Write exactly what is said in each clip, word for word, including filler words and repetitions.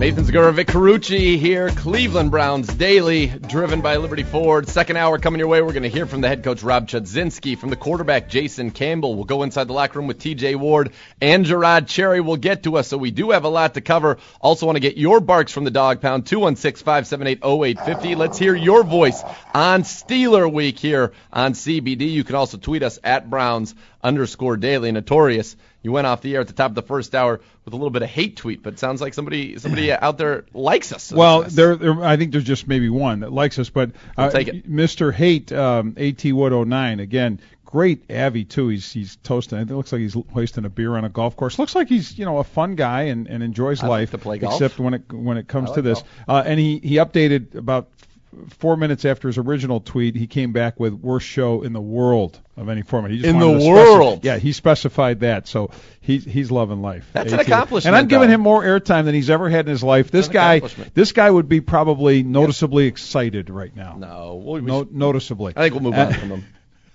Nathan Zagura, Vic Carucci here, Cleveland Browns Daily, driven by Liberty Ford. Second hour coming your way. We're going to hear from the head coach, Rob Chudzinski, from the quarterback, Jason Campbell. We'll go inside the locker room with T J Ward, and Gerard Cherry will get to us, so we do have a lot to cover. Also want to get your barks from the Dog Pound, two one six, five seven eight, oh eight five oh. Let's hear your voice on Steeler Week here on C B D. You can also tweet us at Browns underscore daily. Notorious, you went off the air at the top of the first hour with a little bit of hate tweet, but it sounds like somebody somebody out there likes us. Well, there, there, I think there's just maybe one that likes us, but uh, take it. Mister Hate, um, AT Wood oh nine, again, great Avi, too. He's he's toasting. It looks like he's hoisting a beer on a golf course. Looks like he's, you know, a fun guy and, and enjoys I life, like to play golf. Except when it when it comes like to this. Uh, and he, he updated about four minutes after his original tweet. He came back with worst show in the world of any format. He just in wanted the to world? Specify, yeah, he specified that. So he's he's loving life. That's AT. an accomplishment. And I'm giving though. him more airtime than he's ever had in his life. This guy, this guy would be probably noticeably excited right now. No, we, we no noticeably. I think we'll move on from him.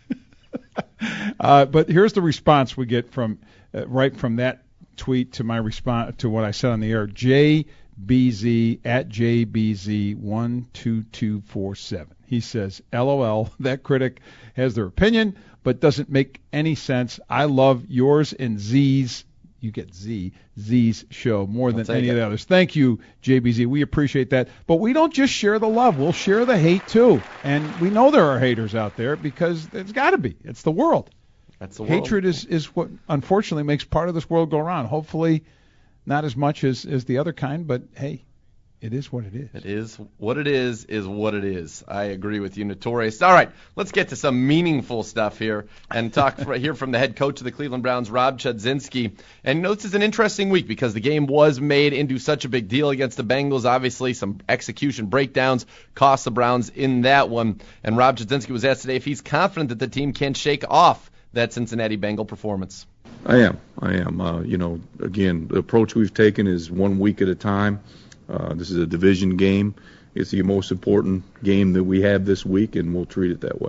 uh, but here's the response we get from uh, right from that tweet to my response to what I said on the air. J B Z at J B Z one two two four seven. He says, L O L, that critic has their opinion, but doesn't make any sense. I love yours and Z's, you get Z, Z's show more than any it. of the others. Thank you, J B Z. We appreciate that. But we don't just share the love. We'll share the hate, too. And we know there are haters out there because there's got to be. It's the world. That's the world. Hatred is, is what, unfortunately, makes part of this world go around. Hopefully not as much as, as the other kind, but, hey, it is what it is. It is what it is, is what it is. I agree with you, Notorious. All right, let's get to some meaningful stuff here and talk right here from the head coach of the Cleveland Browns, Rob Chudzinski. And you know, this is an interesting week because the game was made into such a big deal against the Bengals. Obviously, some execution breakdowns cost the Browns in that one. And Rob Chudzinski was asked today if he's confident that the team can shake off that Cincinnati Bengal performance. I am. I am. Uh, you know, again, the approach we've taken is one week at a time. Uh, this is a division game. It's the most important game that we have this week, and we'll treat it that way.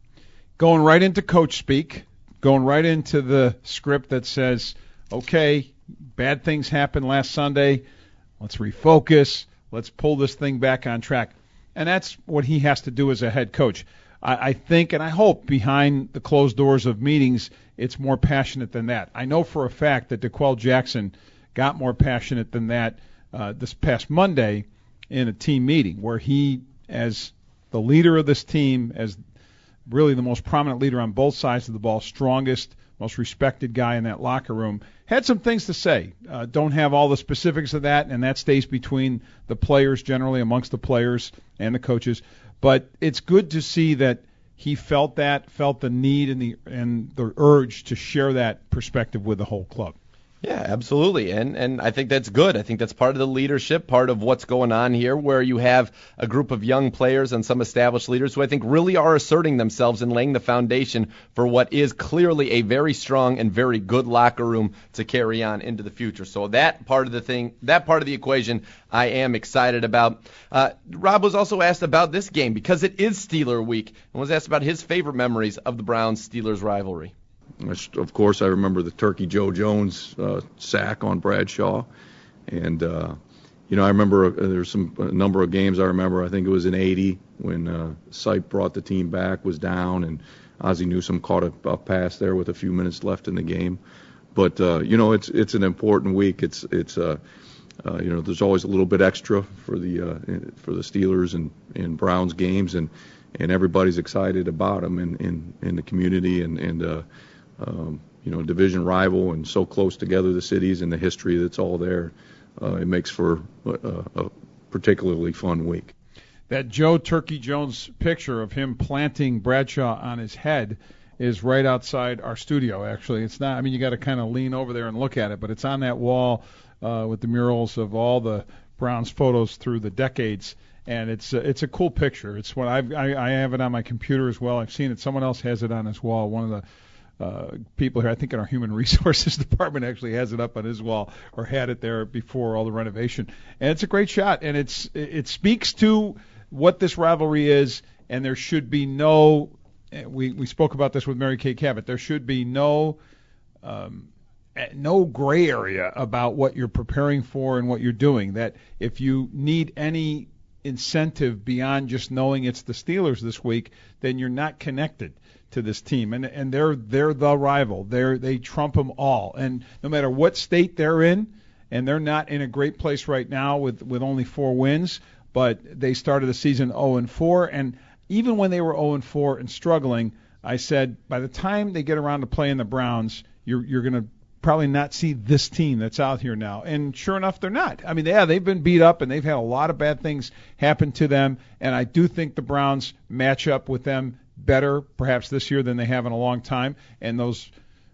Going right into coach speak, going right into the script that says, okay, bad things happened last Sunday. Let's refocus. Let's pull this thing back on track. And that's what he has to do as a head coach. I, I think and I hope behind the closed doors of meetings, it's more passionate than that. I know for a fact that DeQuell Jackson got more passionate than that Uh, this past Monday in a team meeting where he, as the leader of this team, as really the most prominent leader on both sides of the ball, strongest, most respected guy in that locker room, had some things to say. Uh, don't have all the specifics of that, and that stays between the players generally, amongst the players and the coaches. But it's good to see that he felt that, felt the need and the and the urge to share that perspective with the whole club. Yeah, absolutely, and and I think that's good. I think that's part of the leadership, part of what's going on here, where you have a group of young players and some established leaders who I think really are asserting themselves and laying the foundation for what is clearly a very strong and very good locker room to carry on into the future. So that part of the thing, that part of the equation, I am excited about. Uh, Rob was also asked about this game because it is Steeler Week, and was asked about his favorite memories of the Browns-Steelers rivalry. Of course, I remember the Turkey Joe Jones uh, sack on Bradshaw, and uh, you know I remember uh, there's some a number of games I remember. I think it was in eighty when uh, Sipe brought the team back, was down, and Ozzie Newsome caught a, a pass there with a few minutes left in the game. But uh, you know it's it's an important week. It's it's uh, uh, you know there's always a little bit extra for the uh, for the Steelers and, and Browns games, and and everybody's excited about them in in, in the community and and. Uh, Um, you know, division rival and so close together, the cities and the history that's all there. Uh, it makes for a, a particularly fun week. That Joe Turkey Jones picture of him planting Bradshaw on his head is right outside our studio, actually. It's not, I mean, you got to kind of lean over there and look at it, but it's on that wall uh, with the murals of all the Browns photos through the decades. And it's uh, it's a cool picture. It's what I've, I I have it on my computer as well. I've seen it. Someone else has it on his wall. One of the Uh, people here, I think in our human resources department, actually has it up on his wall or had it there before all the renovation. And it's a great shot, and it's it speaks to what this rivalry is. And there should be no. We we spoke about this with Mary Kay Cabot. There should be no um, no gray area about what you're preparing for and what you're doing. That if you need any incentive beyond just knowing it's the Steelers this week, then you're not connected to this team. And and they're they're the rival. They're they trump them all. And no matter what state they're in, and they're not in a great place right now with, with only four wins, but they started the season oh and four, and even when they were oh and four and struggling, I said by the time they get around to playing the Browns, you're you're going to probably not see this team that's out here now. And sure enough, they're not. I mean, yeah, they've been beat up, and they've had a lot of bad things happen to them, and I do think the Browns match up with them better perhaps this year than they have in a long time. And those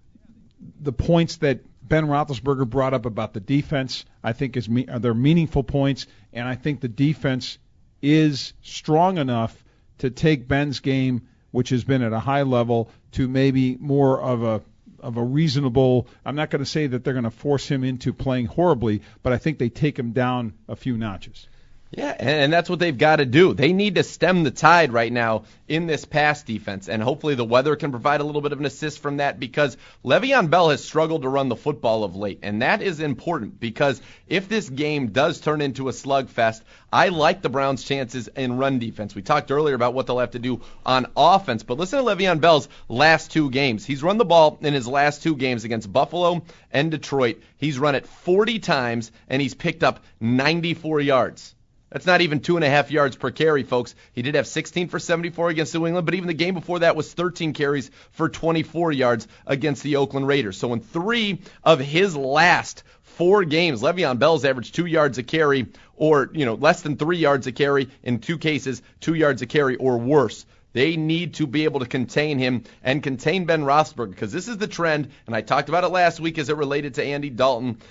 the points that Ben Roethlisberger brought up about the defense, I think is me, are they're meaningful points, and I think the defense is strong enough to take Ben's game, which has been at a high level, to maybe more of a of a reasonable. I'm not going to say that they're going to force him into playing horribly, but I think they take him down a few notches. Yeah, and that's what they've got to do. They need to stem the tide right now in this pass defense, and hopefully the weather can provide a little bit of an assist from that, because Le'Veon Bell has struggled to run the football of late, and that is important because if this game does turn into a slugfest, I like the Browns' chances in run defense. We talked earlier about what they'll have to do on offense, but listen to Le'Veon Bell's last two games. He's run the ball in his last two games against Buffalo and Detroit. He's run it forty times, and he's picked up ninety-four yards. That's not even two and a half yards per carry, folks. He did have sixteen for seventy-four against New England, but even the game before that was thirteen carries for twenty-four yards against the Oakland Raiders. So in three of his last four games, Le'Veon Bell's averaged two yards a carry, or you know less than three yards a carry. In two cases, two yards a carry or worse. They need to be able to contain him and contain Ben Roethlisberger, because this is the trend, and I talked about it last week as it related to Andy Dalton.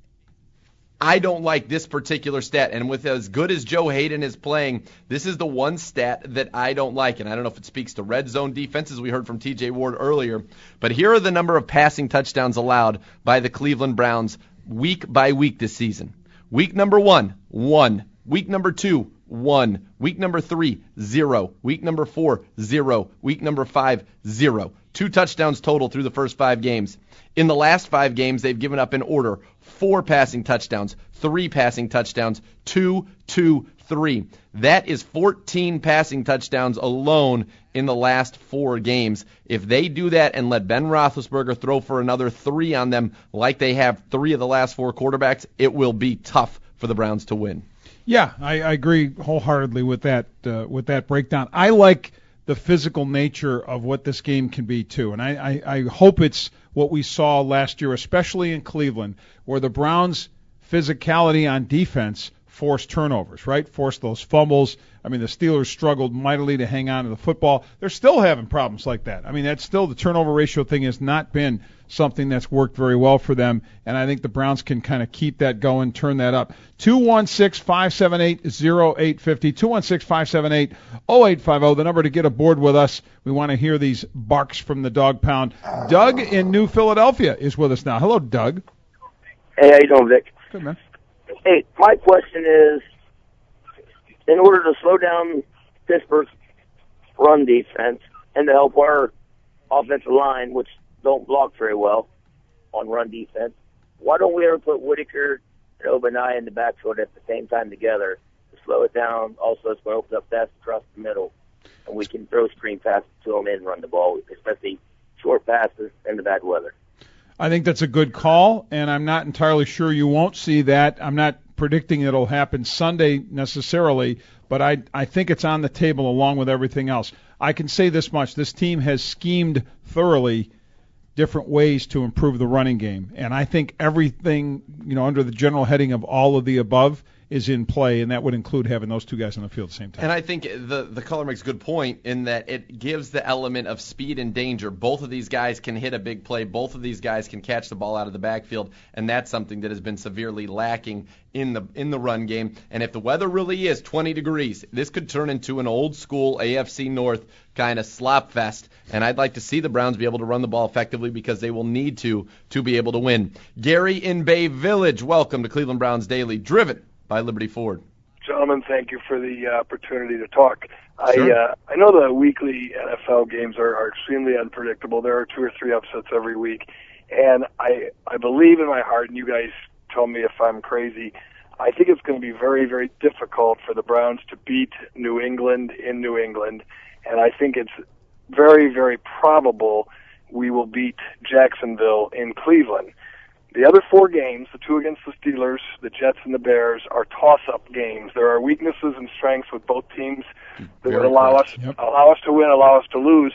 I don't like this particular stat, and with as good as Joe Hayden is playing, this is the one stat that I don't like, and I don't know if it speaks to red zone defense, as we heard from T J Ward earlier, but here are the number of passing touchdowns allowed by the Cleveland Browns week by week this season. Week number one, one. Week number two, one. Week number three, zero. Week number four, zero. Week number five, zero. Two touchdowns total through the first five games. In the last five games, they've given up in order four passing touchdowns, three passing touchdowns, two, two, three. That is fourteen passing touchdowns alone in the last four games. If they do that and let Ben Roethlisberger throw for another three on them like they have three of the last four quarterbacks, it will be tough for the Browns to win. Yeah, I, I agree wholeheartedly with that uh, with that breakdown. I like the physical nature of what this game can be, too. And I, I, I hope it's what we saw last year, especially in Cleveland, where the Browns' physicality on defense forced turnovers, right? Forced those fumbles. I mean, the Steelers struggled mightily to hang on to the football. They're still having problems like that. I mean, that's still, the turnover ratio thing has not been something that's worked very well for them, and I think the Browns can kind of keep that going, turn that up. two one six, five seven eight, oh eight five oh, two one six, five seven eight, oh eight five oh, the number to get aboard with us. We want to hear these barks from the dog pound. Doug in New Philadelphia is with us now. Hello, Doug. Hey, how you doing, Vic? Good, man. Hey, my question is, in order to slow down Pittsburgh's run defense and to help our offensive line, which don't block very well on run defense, why don't we ever put Whitaker and Obadiah in the backfield at the same time together to slow it down? Also, it's going to open up passes across the middle, and we can throw screen passes to them and run the ball, especially short passes in the bad weather. I think that's a good call, and I'm not entirely sure you won't see that. I'm not predicting it'll happen Sunday necessarily, but I, I think it's on the table along with everything else. I can say this much. This team has schemed thoroughly different ways to improve the running game, and I think everything, you know, under the general heading of all of the above is in play, and that would include having those two guys on the field at the same time. And I think the the color makes a good point in that it gives the element of speed and danger. Both of these guys can hit a big play. Both of these guys can catch the ball out of the backfield, and that's something that has been severely lacking in the in the run game. And if the weather really is twenty degrees, this could turn into an old school A F C North kind of slop fest. And I'd like to see the Browns be able to run the ball effectively because they will need to to be able to win. Gary in Bay Village, welcome to Cleveland Browns Daily, driven by Liberty Ford. Gentlemen, thank you for the uh, opportunity to talk. Sure. I uh, I know the weekly N F L games are, are extremely unpredictable. There are two or three upsets every week. And I, I believe in my heart, and you guys tell me if I'm crazy, I think it's going to be very, very difficult for the Browns to beat New England in New England. And I think it's very, very probable we will beat Jacksonville in Cleveland. The other four games, the two against the Steelers, the Jets, and the Bears, are toss-up games. There are weaknesses and strengths with both teams that Very would allow correct. us Yep. allow us to win, allow us to lose.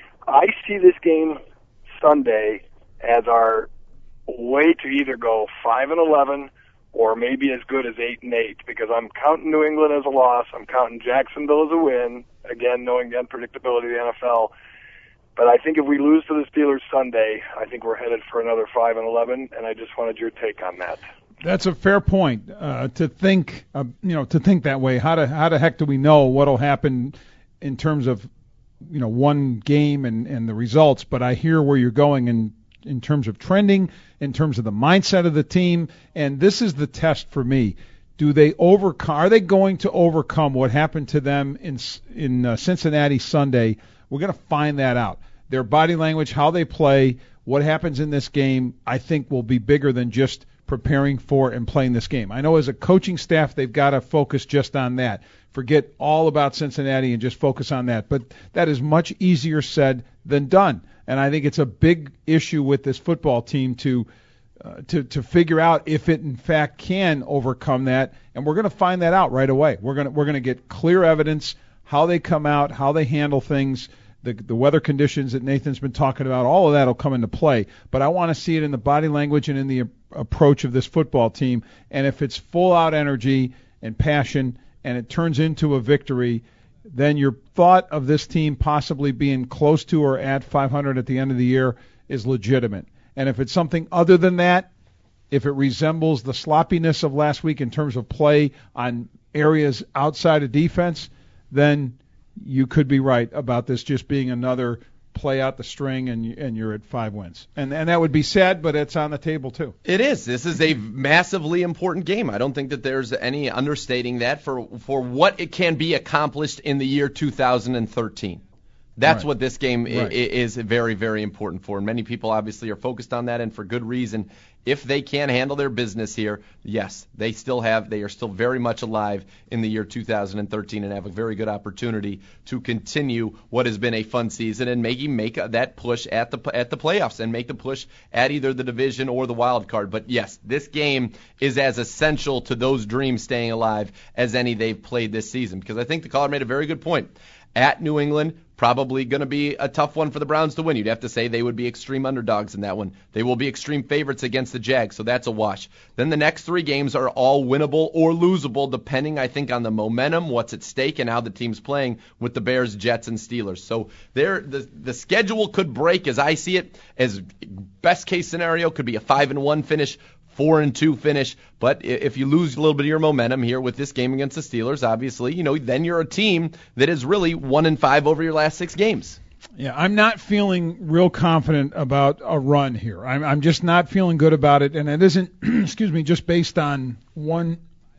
I see this game Sunday as our way to either go five and eleven or maybe as good as eight and eight, because I'm counting New England as a loss. I'm counting Jacksonville as a win. Again, knowing the unpredictability of the N F L. But I think if we lose to the Steelers Sunday, I think we're headed for another five and eleven, and I just wanted your take on that. That's a fair point. Uh, to think, uh, you know, to think that way. How the how the heck do we know what'll happen in terms of, you know, one game and, and the results? But I hear where you're going in in terms of trending, in terms of the mindset of the team, and this is the test for me. Do they overcome? Are they going to overcome what happened to them in in uh, Cincinnati Sunday? We're going to find that out. Their body language, how they play, what happens in this game, I think will be bigger than just preparing for and playing this game. I know as a coaching staff, they've got to focus just on that. Forget all about Cincinnati and just focus on that. But that is much easier said than done. And I think it's a big issue with this football team to uh, to to figure out if it in fact can overcome that. And we're going to find that out right away. We're going to we're going to get clear evidence how they come out, how they handle things. The, the weather conditions that Nathan's been talking about, all of that will come into play. But I want to see it in the body language and in the a- approach of this football team. And if it's full-out energy and passion and it turns into a victory, then your thought of this team possibly being close to or at five hundred at the end of the year is legitimate. And if it's something other than that, if it resembles the sloppiness of last week in terms of play on areas outside of defense, then you could be right about this just being another play out the string and and you're at five wins. And and that would be sad, but it's on the table too. It is. This is a massively important game. I don't think that there's any understating that for for what it can be accomplished in the year two thousand thirteen. That's Right. what this game i- Right. is very, very important for. And many people obviously are focused on that, and for good reason. If they can handle their business here, yes, they still have, they are still very much alive in the year two thousand thirteen and have a very good opportunity to continue what has been a fun season and maybe make that push at the at the playoffs and make the push at either the division or the wild card. But yes, this game is as essential to those dreams staying alive as any they've played this season, because I think the caller made a very good point. At New England, probably going to be a tough one for the Browns to win. You'd have to say they would be extreme underdogs in that one. They will be extreme favorites against the Jags, so that's a wash. Then the next three games are all winnable or losable, depending, I think, on the momentum, what's at stake, and how the team's playing with the Bears, Jets, and Steelers. So there, the the schedule could break, as I see it, as best case scenario, could be a five and one finish, four and two finish. But if you lose a little bit of your momentum here with this game against the Steelers, obviously, you know, then you're a team that is really one and five over your last six games. Yeah, I'm not feeling real confident about a run here. I'm, I'm just not feeling good about it, and it isn't, excuse me, just based on one,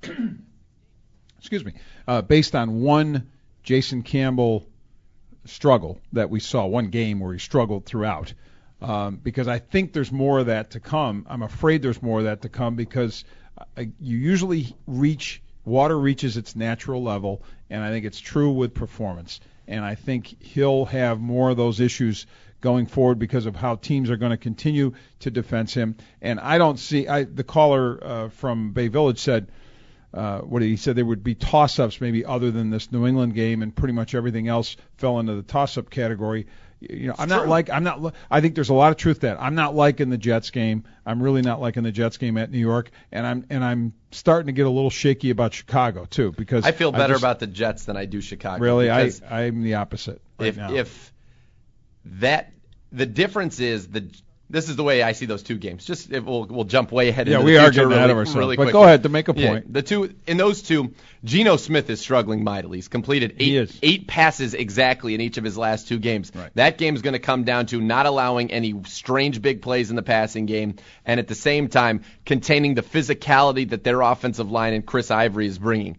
excuse me, uh, based on one Jason Campbell struggle that we saw, one game where he struggled throughout. Um, because I think there's more of that to come. I'm afraid there's more of that to come because uh, you usually reach, water reaches its natural level, and I think it's true with performance. And I think he'll have more of those issues going forward because of how teams are going to continue to defense him. And I don't see, I, the caller uh, from Bay Village said, uh, what did he said there would be toss-ups maybe other than this New England game, and pretty much everything else fell into the toss-up category. You know, It's I'm true. not like I'm not. I think there's a lot of truth to that. I'm not liking the Jets game. I'm really not liking the Jets game at New York, and I'm and I'm starting to get a little shaky about Chicago too because I feel better just, about the Jets than I do Chicago. Really, I because I'm the opposite right if now. if that the difference is the this is the way I see those two games. Just if we'll we'll jump way ahead. yeah, into we the are future getting really, ahead of ourselves. really but quickly. go ahead to make a Yeah, point. the two in those two, Geno Smith is struggling mightily. He's completed He eight is. eight passes exactly in each of his last two games. Right. That game's going to come down to not allowing any strange big plays in the passing game, and at the same time containing the physicality that their offensive line and Chris Ivory is bringing.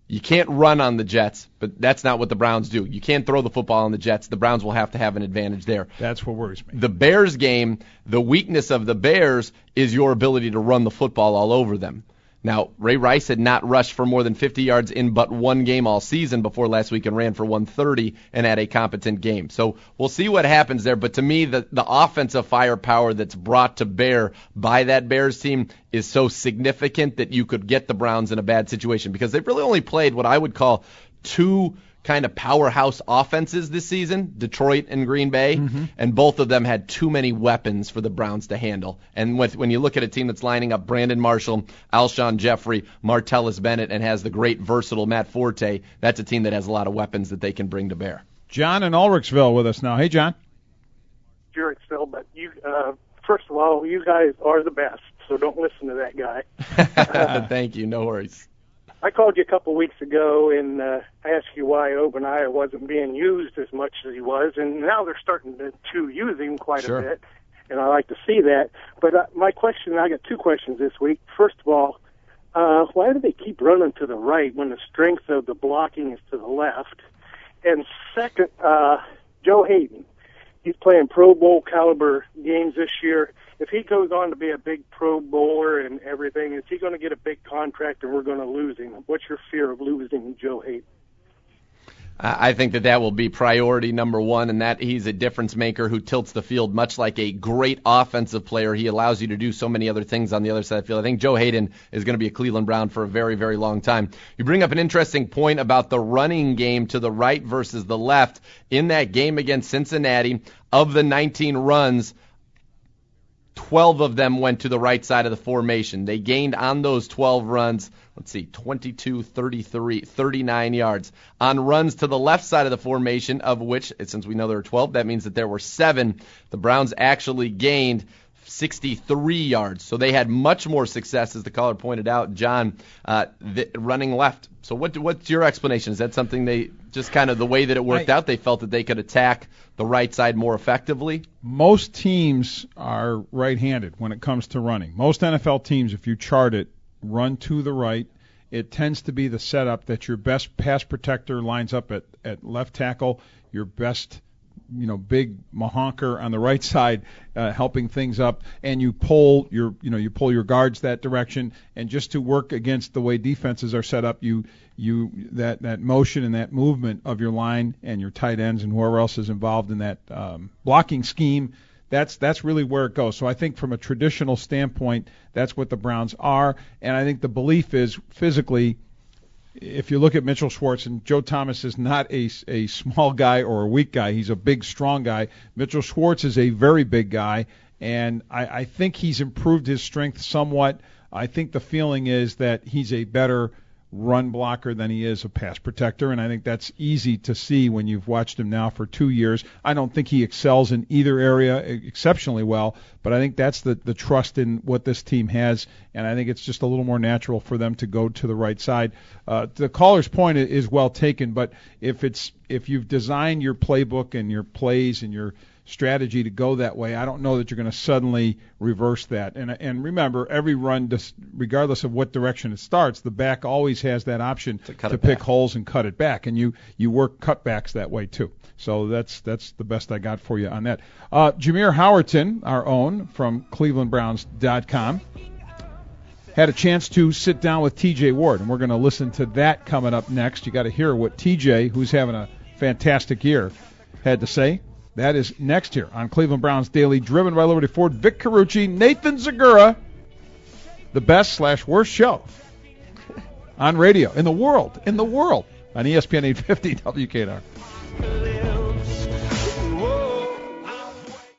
You can't run on the Jets, but that's not what the Browns do. You can't throw the football on the Jets. The Browns will have to have an advantage there. That's what worries me. The Bears game, the weakness of the Bears is your ability to run the football all over them. Now, Ray Rice had not rushed for more than fifty yards in but one game all season before last week and ran for one thirty and had a competent game. So we'll see what happens there. But to me, the, the offensive firepower that's brought to bear by that Bears team is so significant that you could get the Browns in a bad situation because they've really only played what I would call two kind of powerhouse offenses this season, Detroit and Green Bay, mm-hmm. and both of them had too many weapons for the Browns to handle. And with, when you look at a team that's lining up Brandon Marshall, Alshon Jeffrey, Martellus Bennett, and has the great versatile Matt Forte, that's a team that has a lot of weapons that they can bring to bear. John in Ulrichsville with us now. Hey, John. Ulrichsville, but you, uh, first of all, you guys are the best, so don't listen to that guy. uh, Thank you. No worries. I called you a couple of weeks ago and uh, asked you why Obadiah wasn't being used as much as he was, and now they're starting to, to use him quite sure. a bit, and I like to see that. But uh, my question, I got two questions this week. First of all, uh, why do they keep running to the right when the strength of the blocking is to the left? And second, uh, Joe Hayden, he's playing Pro Bowl caliber games this year. If he goes on to be a big Pro Bowler and everything, is he going to get a big contract and we're going to lose him? What's your fear of losing Joe Hayden? I think that that will be priority number one, and that he's a difference maker who tilts the field much like a great offensive player. He allows you to do so many other things on the other side of the field. I think Joe Hayden is going to be a Cleveland Brown for a very, very long time. You bring up an interesting point about the running game to the right versus the left. In that game against Cincinnati, of the nineteen runs, twelve of them went to the right side of the formation. They gained on those twelve runs, let's see, twenty-two, thirty-three, thirty-nine yards. On runs to the left side of the formation, of which, since we know there were twelve, that means that there were seven. The Browns actually gained sixty-three yards. So they had much more success, as the caller pointed out, John, uh, th- running left. So what what's your explanation? Is that something they just kind of the way that it worked I, out, they felt that they could attack the right side more effectively? Most teams are right-handed when it comes to running. Most N F L teams, if you chart it, run to the right. It tends to be the setup that your best pass protector lines up at, at left tackle, your best you know, big mahonker on the right side, uh, helping things up, and you pull your, you know, you pull your guards that direction, and just to work against the way defenses are set up, you, you that that motion and that movement of your line and your tight ends and whoever else is involved in that um, blocking scheme. That's that's really where it goes. So I think from a traditional standpoint, that's what the Browns are, and I think the belief is physically. If you look at Mitchell Schwartz, and Joe Thomas is not a, a small guy or a weak guy, he's a big, strong guy. Mitchell Schwartz is a very big guy, and I, I think he's improved his strength somewhat. I think the feeling is that he's a better run blocker than he is a pass protector, and I think that's easy to see when you've watched him now for two years. I don't think he excels in either area exceptionally well, but I think that's the, the trust in what this team has, and I think it's just a little more natural for them to go to the right side. Uh, the caller's point is well taken, but if it's if you've designed your playbook and your plays and your strategy to go that way, I don't know that you're going to suddenly reverse that. And and remember, every run, does, regardless of what direction it starts, the back always has that option to, to pick back. holes and cut it back, and you you work cutbacks that way too. So that's that's the best I got for you on that. Uh, Jameer Howerton, our own from Cleveland Browns dot com, had a chance to sit down with T J Ward, and we're going to listen to that coming up next. You got to hear what T J, who's having a fantastic year, had to say. That is next here on Cleveland Browns Daily, driven by Liberty Ford. Vic Carucci, Nathan Zagura, the best slash worst show on radio in the world, in the world, on E S P N eight fifty W K N R.